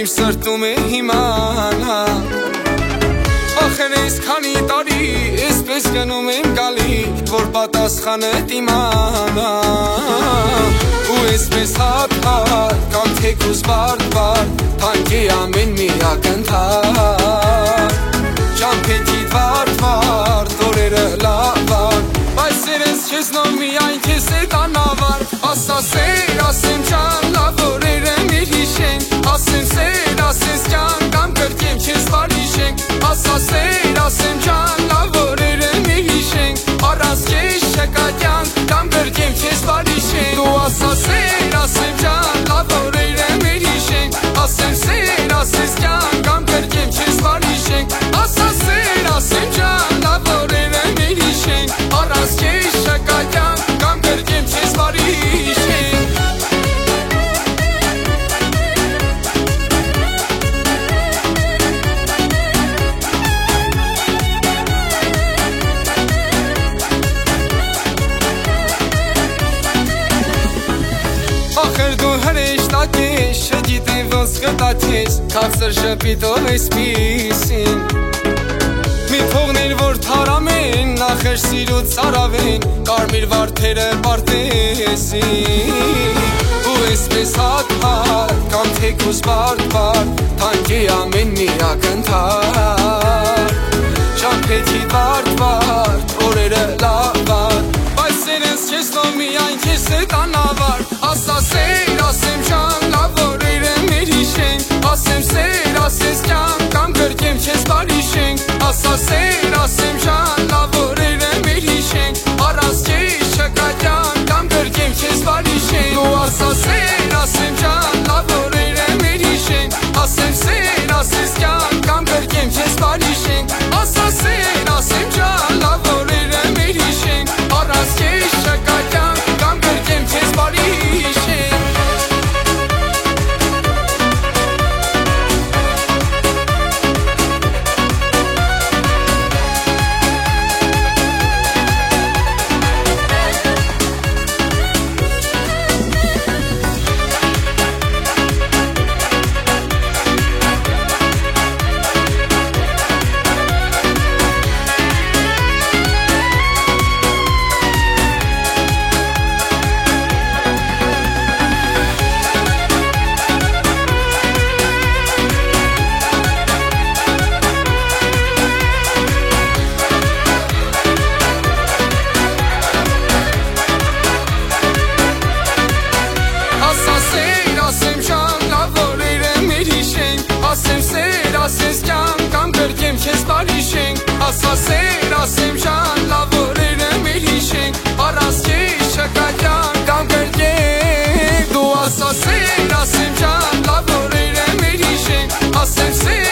իմ սրտում է հիմա Ախր ես քանի տարի Էսպես գնում եմ գալի Որ պատասխանը դիմանա Ու էսպես հատ-հատ Կամ թեկուզ բարդ-բարդ Թանկ է ամեն մի ակնթար Ճամփեթիդ վարդ-վարդ Օրերը լավան Բայց սերես չես նոր միայն քեզ է տանավար Ասա սեր, ասեմ ճան լավ օրերը մեր հիշենք Ասեմ սեր, ասես ճան կամ կրկեմ չես բարիշենք Ասա սեր, ասեմ ճան լավ օրերը մեր հիշենք Առանց քեզ չկա կյանք կամ կրկեմ չես բարիշենք Դու ասա սեր, ասեմ ճան լավ օրերը մեր հիշենք Ասեմ սեր, ասես ճան կամ կրկեմ չես բարիշենք Ասա սեր, ասեմ ճան լավ օրերը մեր հիշենք Առանց քեզ չկա կյանք կամ կրկեմ չես բարիշենք Ախր դու հրեշտակ ես, չգիտեմ ոնց կտաչես Քաղցր շպիտով էսպիսին Մի փողներ որ թարամեն, նախեր սիրուց ծարավեն Կարմիր վարդերը պարտեսին Ու էսպես հատ-հատ, կամ թեկուզ բարդ-բարդ Թանկ է ամեն մի ակնթար Ճամփեթիդ վարդ-վարդ, օրերը լավան Բայց սերես չես նոր միայն քեզ է տանավար Ասա սեր, ասեմ ճան, լավ օրերը մեր հիշենք Ասեմ սեր, ասես ճան, կամ կրկեմ չես բարիշենք Ասա սեր, ասեմ ճան, լավ օրերը մեր հիշենք Առանց քեզ չկա կյանք, կամ կրկեմ չես բարիշենք Դու ասա սեր, ասեմ ճան, լավ օրերը մեր հիշենք Ասեմ սեր, ասես ճան, կամ կրկեմ չես բարիշենք Ասա սեր, ասեմ ճան, լավ օրերը մեր հիշենք Առանց քեզ չկա կյանք, կամ կրկեմ չես բարիշենք Ասեմ սեր, ասես ճան, կամ կրկեմ չես բարիշենք Ասա սեր, ասեմ ճան, լավ օրերը մեր հիշենք Առանց քեզ չկա կյանք, կամ կրկեմ Դու ասա սեր, ասեմ ճան, լավ օրերը մեր հիշենք Ասեմ սեր